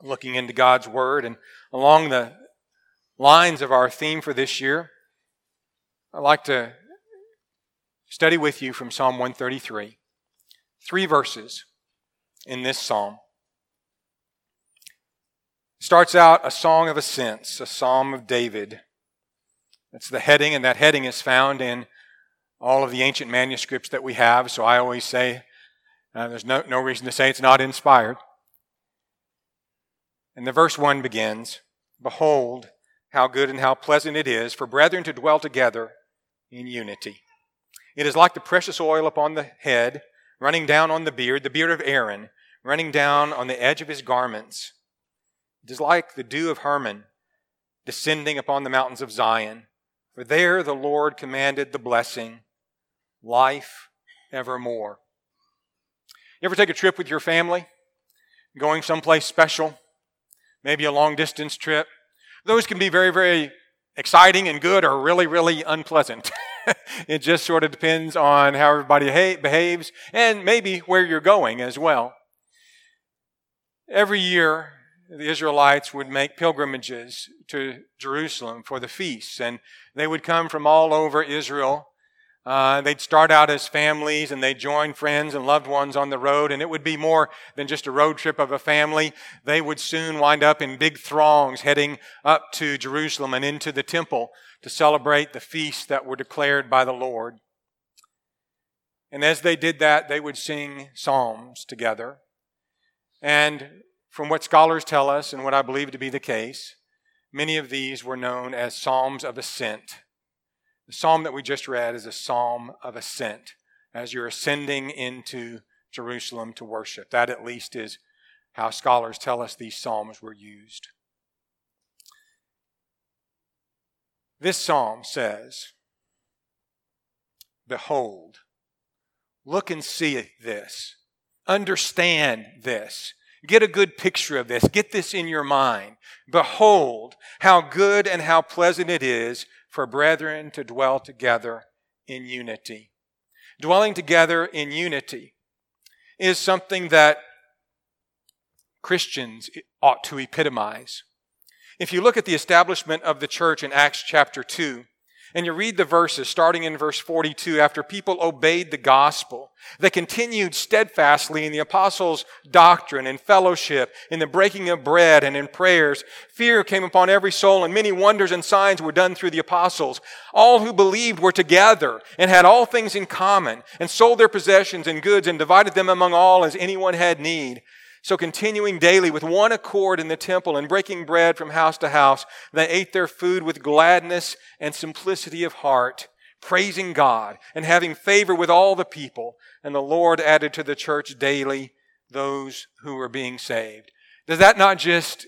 looking into God's Word. And along the lines of our theme for this year, I'd like to study with you from Psalm 133. 3 verses in this psalm. It starts out a song of ascents, a psalm of David. That's the heading, and that heading is found in all of the ancient manuscripts that we have. So I always say there's no reason to say it's not inspired. And the verse 1 begins, "Behold, how good and how pleasant it is for brethren to dwell together in unity. It is like the precious oil upon the head, running down on the beard of Aaron, running down on the edge of his garments. It is like the dew of Hermon, descending upon the mountains of Zion. For there the Lord commanded the blessing, life evermore." You ever take a trip with your family? Going someplace special? Maybe a long distance trip? Those can be very, very exciting and good, or really, really unpleasant. It just sort of depends on how everybody behaves and maybe where you're going as well. Every year, the Israelites would make pilgrimages to Jerusalem for the feasts, and they would come from all over Israel. They'd start out as families, and they'd join friends and loved ones on the road, and it would be more than just a road trip of a family. They would soon wind up in big throngs heading up to Jerusalem and into the temple to celebrate the feasts that were declared by the Lord. And as they did that, they would sing psalms together. And from what scholars tell us, and what I believe to be the case, many of these were known as psalms of ascent. The psalm that we just read is a psalm of ascent, as you're ascending into Jerusalem to worship. That at least is how scholars tell us these psalms were used. This psalm says, "Behold, look and see this, understand this, get a good picture of this, get this in your mind. Behold, how good and how pleasant it is for brethren to dwell together in unity." Dwelling together in unity is something that Christians ought to epitomize. If you look at the establishment of the church in Acts chapter 2, and you read the verses starting in verse 42, after people obeyed the gospel, they continued steadfastly in the apostles' doctrine and fellowship, in the breaking of bread and in prayers. Fear came upon every soul, and many wonders and signs were done through the apostles. All who believed were together and had all things in common, and sold their possessions and goods and divided them among all as anyone had need. So continuing daily with one accord in the temple and breaking bread from house to house, they ate their food with gladness and simplicity of heart, praising God and having favor with all the people. And the Lord added to the church daily those who were being saved. Does that not just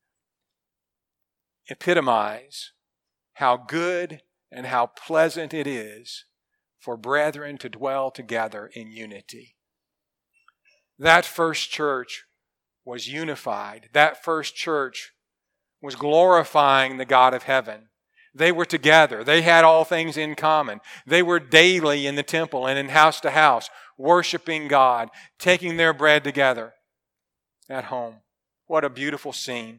epitomize how good and how pleasant it is for brethren to dwell together in unity? That first church was unified. That first church was glorifying the God of heaven. They were together. They had all things in common. They were daily in the temple and in house to house, worshiping God, taking their bread together at home. What a beautiful scene.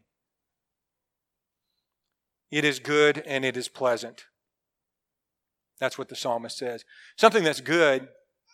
It is good and it is pleasant. That's what the psalmist says. Something that's good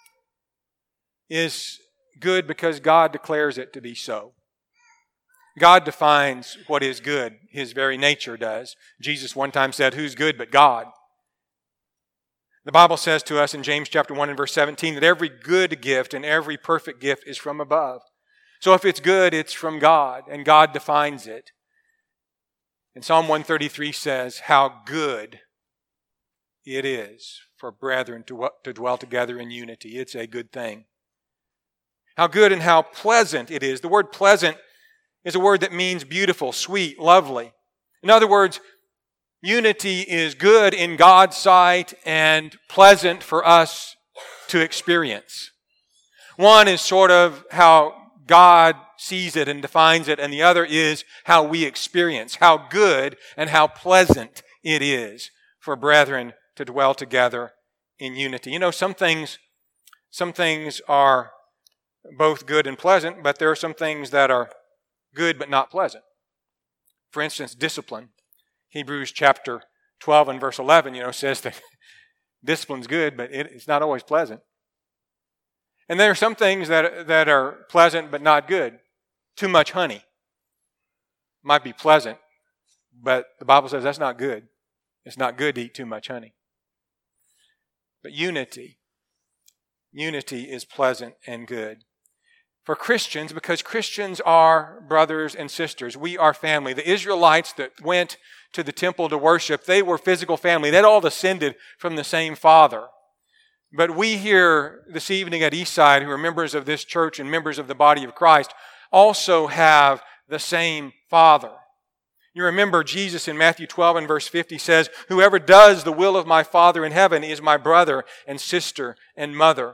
is good because God declares it to be so. God defines what is good. His very nature does. Jesus one time said, "Who's good but God?" The Bible says to us in James chapter 1 and verse 17 that every good gift and every perfect gift is from above. So if it's good, it's from God, and God defines it. And Psalm 133 says how good it is for brethren to dwell together in unity. It's a good thing. How good and how pleasant it is. The word pleasant is a word that means beautiful, sweet, lovely. In other words, unity is good in God's sight and pleasant for us to experience. One is sort of how God sees it and defines it, and the other is how we experience how good and how pleasant it is for brethren to dwell together in unity. You know, some things are both good and pleasant, but there are some things that are good but not pleasant. For instance, discipline. Hebrews chapter 12 and verse 11, says that discipline's good, but it's not always pleasant. And there are some things that are pleasant but not good. Too much honey might be pleasant, but the Bible says that's not good. It's not good to eat too much honey. But unity is pleasant and good. For Christians, because Christians are brothers and sisters, we are family. The Israelites that went to the temple to worship, they were physical family. They'd all descended from the same father. But we here this evening at Eastside, who are members of this church and members of the body of Christ, also have the same Father. You remember Jesus in Matthew 12 and verse 50 says, "Whoever does the will of my Father in heaven is my brother and sister and mother."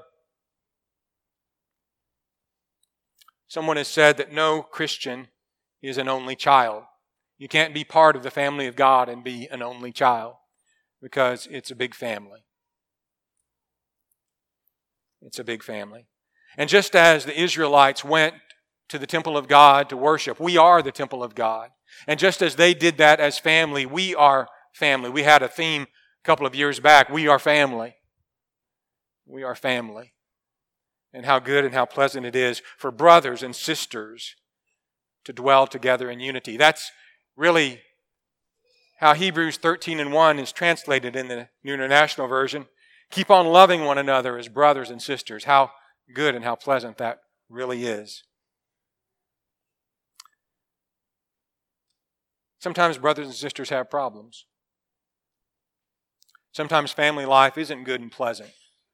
Someone has said that no Christian is an only child. You can't be part of the family of God and be an only child because it's a big family. It's a big family. And just as the Israelites went to the temple of God to worship, we are the temple of God. And just as they did that as family, we are family. We had a theme a couple of years back, we are family. We are family. And how good and how pleasant it is for brothers and sisters to dwell together in unity. That's really how Hebrews 13 and 1 is translated in the New International Version. Keep on loving one another as brothers and sisters. How good and how pleasant that really is. Sometimes brothers and sisters have problems. Sometimes family life isn't good and pleasant.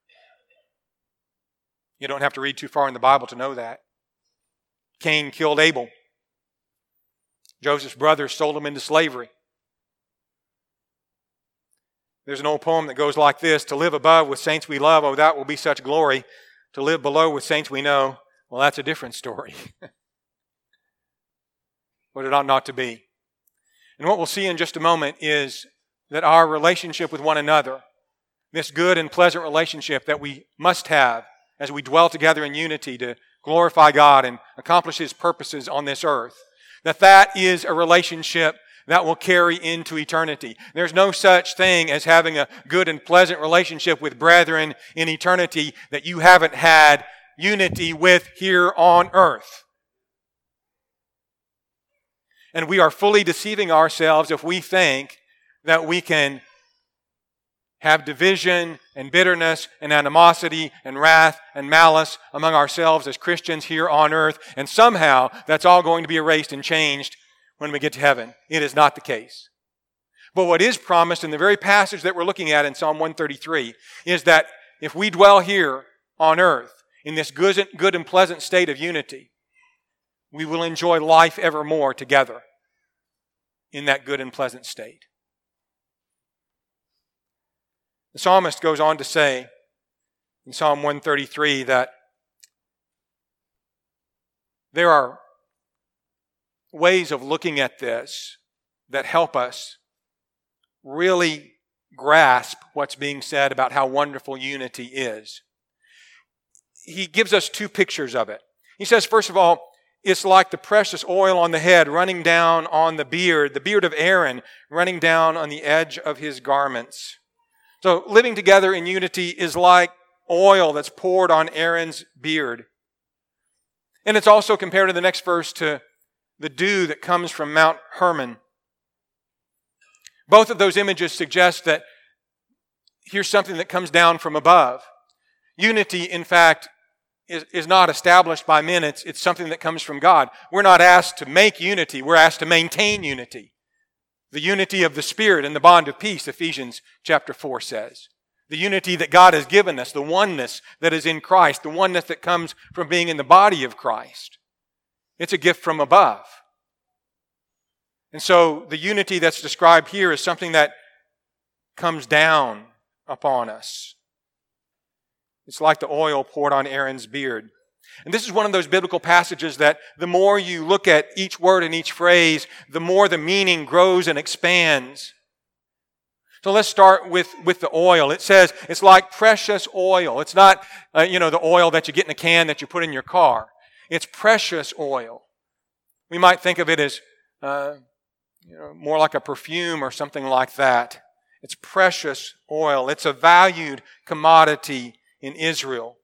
You don't have to read too far in the Bible to know that. Cain killed Abel. Joseph's brothers sold him into slavery. There's an old poem that goes like this: "To live above with saints we love, oh, that will be such glory. To live below with saints we know, well, that's a different story." But it ought not to be. And what we'll see in just a moment is that our relationship with one another, this good and pleasant relationship that we must have as we dwell together in unity to glorify God and accomplish His purposes on this earth, that is a relationship that will carry into eternity. There's no such thing as having a good and pleasant relationship with brethren in eternity that you haven't had unity with here on earth. And we are fully deceiving ourselves if we think that we can have division and bitterness and animosity and wrath and malice among ourselves as Christians here on earth, and somehow that's all going to be erased and changed when we get to heaven. It is not the case. But what is promised in the very passage that we're looking at in Psalm 133 is that if we dwell here on earth in this good and pleasant state of unity, we will enjoy life evermore together in that good and pleasant state. The psalmist goes on to say in Psalm 133 that there are ways of looking at this that help us really grasp what's being said about how wonderful unity is. He gives us two pictures of it. He says, first of all, it's like the precious oil on the head running down on the beard of Aaron running down on the edge of his garments. So living together in unity is like oil that's poured on Aaron's beard. And it's also compared in the next verse to the dew that comes from Mount Hermon. Both of those images suggest that here's something that comes down from above. Unity, in fact, is not established by men. It's something that comes from God. We're not asked to make unity. We're asked to maintain unity. The unity of the Spirit and the bond of peace, Ephesians chapter 4 says. The unity that God has given us, the oneness that is in Christ, the oneness that comes from being in the body of Christ. It's a gift from above. And so the unity that's described here is something that comes down upon us. It's like the oil poured on Aaron's beard. And this is one of those biblical passages that the more you look at each word and each phrase, the more the meaning grows and expands. So let's start with the oil. It says it's like precious oil. It's not, the oil that you get in a can that you put in your car. It's precious oil. We might think of it as more like a perfume or something like that. It's precious oil. It's a valued commodity in Israel.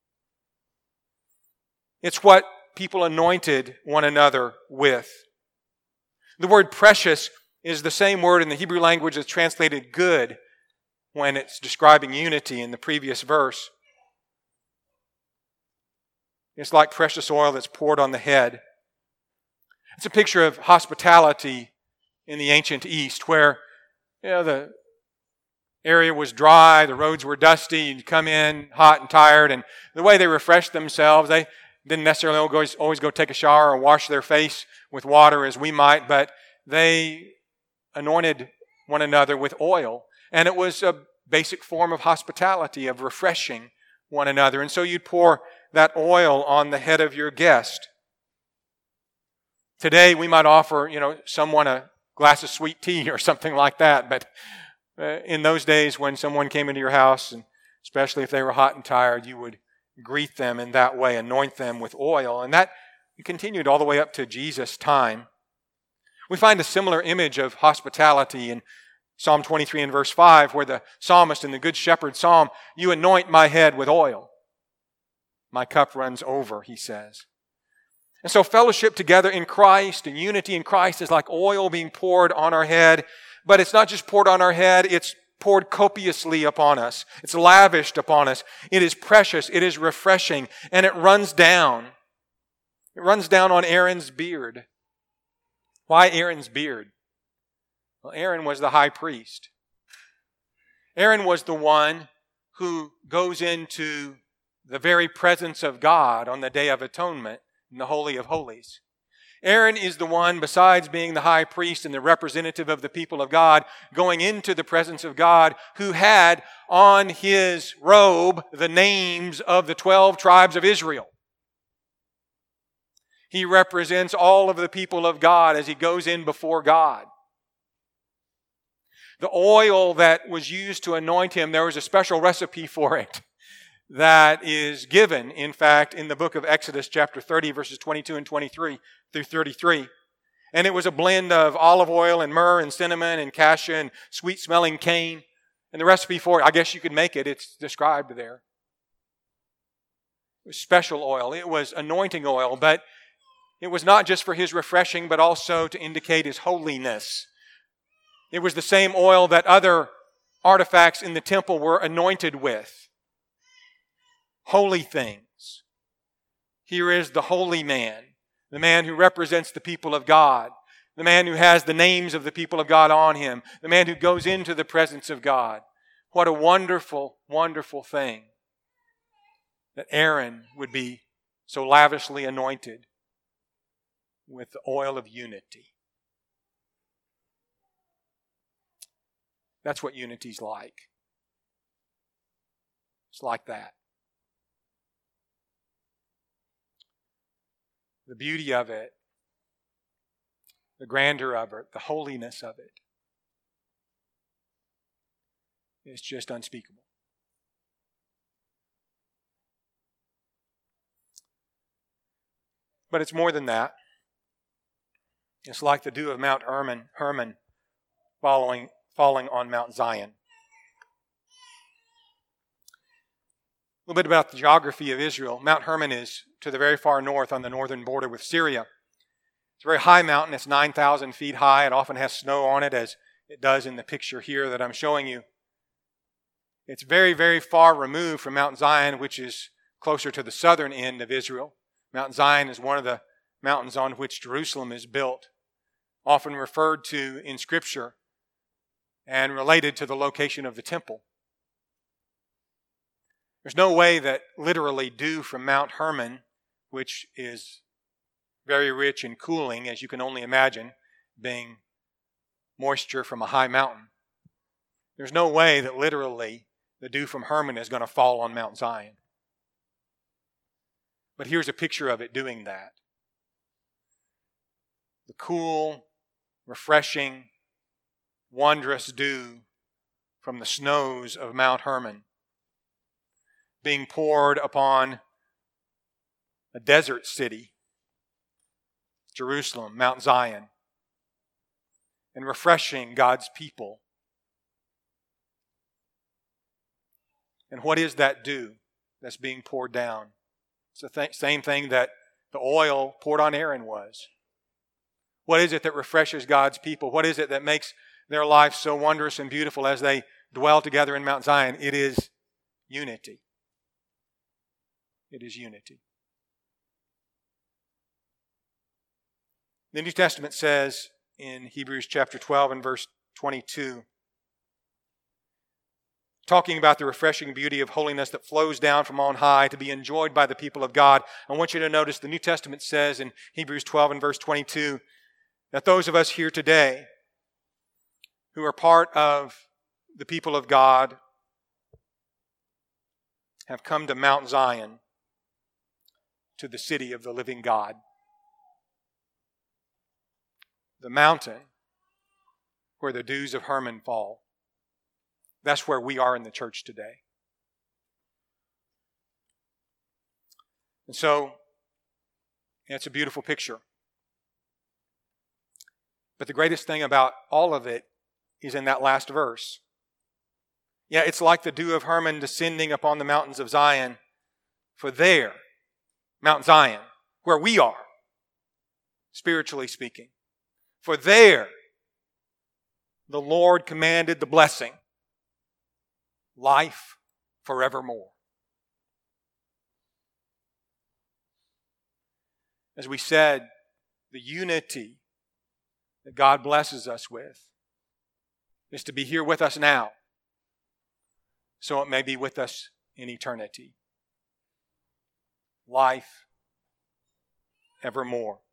It's what people anointed one another with. The word precious is the same word in the Hebrew language that's translated good when it's describing unity in the previous verse. It's like precious oil that's poured on the head. It's a picture of hospitality in the ancient East where the area was dry, the roads were dusty, you'd come in hot and tired, and the way they refreshed themselves, they didn't necessarily always go take a shower or wash their face with water as we might, but they anointed one another with oil. And it was a basic form of hospitality, of refreshing one another. And so you'd pour that oil on the head of your guest. Today we might offer, someone a glass of sweet tea or something like that. But in those days when someone came into your house, and especially if they were hot and tired, you would greet them in that way, anoint them with oil. And that continued all the way up to Jesus' time. We find a similar image of hospitality in Psalm 23 and verse 5, where the psalmist in the Good Shepherd Psalm, "You anoint my head with oil. My cup runs over," he says. And so fellowship together in Christ and unity in Christ is like oil being poured on our head. But it's not just poured on our head, it's poured copiously upon us. It's lavished upon us. It is precious, it is refreshing, and it runs down. It runs down on Aaron's beard. Why Aaron's beard? Well, Aaron was the high priest. Aaron was the one who goes into the very presence of God on the Day of Atonement in the Holy of Holies. Aaron is the one, besides being the high priest and the representative of the people of God, going into the presence of God, who had on his robe the names of the 12 tribes of Israel. He represents all of the people of God as he goes in before God. The oil that was used to anoint him, there was a special recipe for it that is given, in fact, in the book of Exodus, chapter 30, verses 22 and 23 through 33. And it was a blend of olive oil and myrrh and cinnamon and cassia and sweet-smelling cane. And the recipe for it, I guess you could make it. It's described there. It was special oil. It was anointing oil, but it was not just for his refreshing, but also to indicate his holiness. It was the same oil that other artifacts in the temple were anointed with. Holy things. Here is the holy man, the man who represents the people of God, the man who has the names of the people of God on him, the man who goes into the presence of God. What a wonderful, wonderful thing that Aaron would be so lavishly anointed with the oil of unity. That's what unity's like. It's like that. The beauty of it, the grandeur of it, the holiness of it is just unspeakable. But it's more than that. It's like the dew of Mount Hermon falling on Mount Zion. A little bit about the geography of Israel. Mount Hermon is to the very far north on the northern border with Syria. It's a very high mountain. It's 9,000 feet high. It often has snow on it, as it does in the picture here that I'm showing you. It's very, very far removed from Mount Zion, which is closer to the southern end of Israel. Mount Zion is one of the mountains on which Jerusalem is built, often referred to in Scripture and related to the location of the temple. There's no way that literally dew from Mount Hermon, which is very rich and cooling, as you can only imagine, being moisture from a high mountain. There's no way that literally the dew from Hermon is going to fall on Mount Zion. But here's a picture of it doing that. The cool, refreshing, wondrous dew from the snows of Mount Hermon being poured upon a desert city Jerusalem, Mount Zion, and refreshing God's people. And what is that dew that's being poured down? It's the same thing that the oil poured on Aaron was. What is it that refreshes God's people? What is it that makes their life so wondrous and beautiful as they dwell together in Mount Zion? It is unity. It is unity. The New Testament says in Hebrews chapter 12 and verse 22, talking about the refreshing beauty of holiness that flows down from on high to be enjoyed by the people of God. I want you to notice the New Testament says in Hebrews 12 and verse 22 that those of us here today who are part of the people of God have come to Mount Zion, to the city of the living God. The mountain where the dews of Hermon fall. That's where we are in the church today. And so, it's a beautiful picture. But the greatest thing about all of it is in that last verse. Yeah, it's like the dew of Hermon descending upon the mountains of Zion. For there, Mount Zion, where we are, spiritually speaking, for there, the Lord commanded the blessing, life forevermore. As we said, the unity that God blesses us with is to be here with us now, so it may be with us in eternity. Life evermore.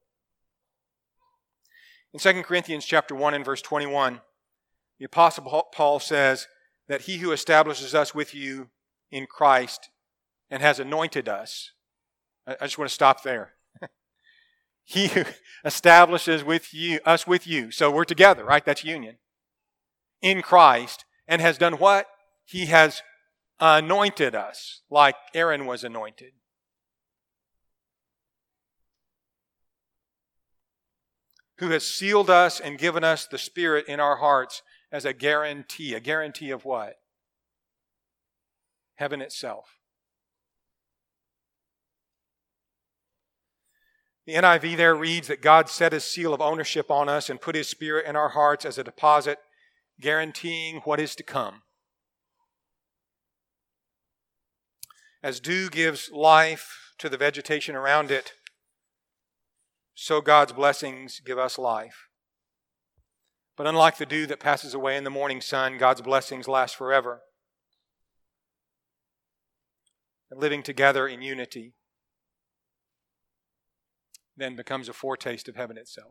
In 2 Corinthians chapter 1 and verse 21, the Apostle Paul says that he who establishes us with you in Christ and has anointed us. I just want to stop there. He who establishes us with you. So we're together, right? That's union. In Christ, and has done what? He has anointed us like Aaron was anointed. Who has sealed us and given us the Spirit in our hearts as a guarantee. A guarantee of what? Heaven itself. The NIV there reads that God set His seal of ownership on us and put His Spirit in our hearts as a deposit, guaranteeing what is to come. As dew gives life to the vegetation around it, so God's blessings give us life. But unlike the dew that passes away in the morning sun, God's blessings last forever. And living together in unity then becomes a foretaste of heaven itself.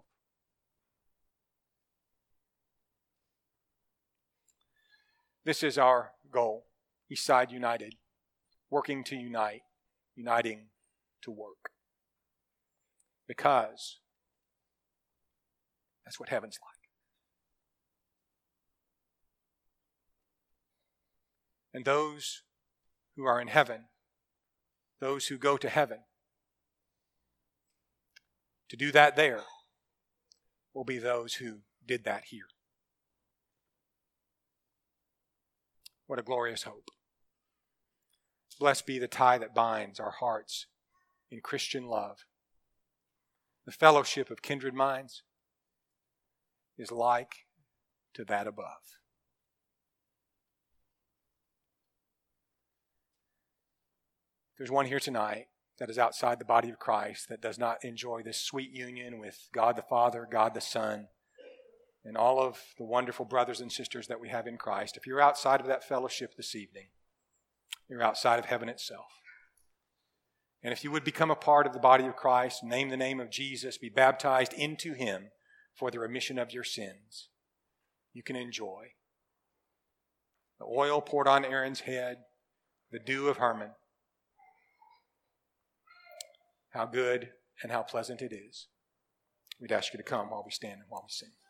This is our goal, Eastside United, working to unite, uniting to work. Because that's what heaven's like. And those who are in heaven, those who go to heaven, to do that there will be those who did that here. What a glorious hope. Blessed be the tie that binds our hearts in Christian love. The fellowship of kindred minds is like to that above. There's one here tonight that is outside the body of Christ that does not enjoy this sweet union with God the Father, God the Son, and all of the wonderful brothers and sisters that we have in Christ. If you're outside of that fellowship this evening, you're outside of heaven itself. And if you would become a part of the body of Christ, name the name of Jesus, be baptized into Him for the remission of your sins, you can enjoy the oil poured on Aaron's head, the dew of Hermon. How good and how pleasant it is. We'd ask you to come while we stand and while we sing.